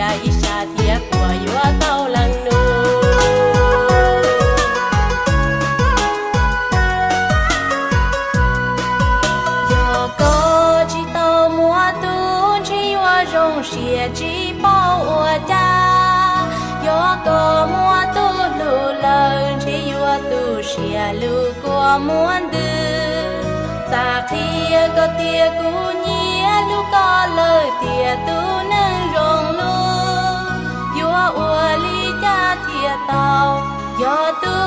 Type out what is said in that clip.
isha thia của yo tao lăng nu yo có chỉ tao mua tu chỉ yo rong xia chỉ bao ở cha yo có mua tu lu lần chỉ yo tu xia lu qua muốn đưa sa thia có tia cú nhia lu có lời tia tu nâng rong lu yo ua li cha tia tao yo tu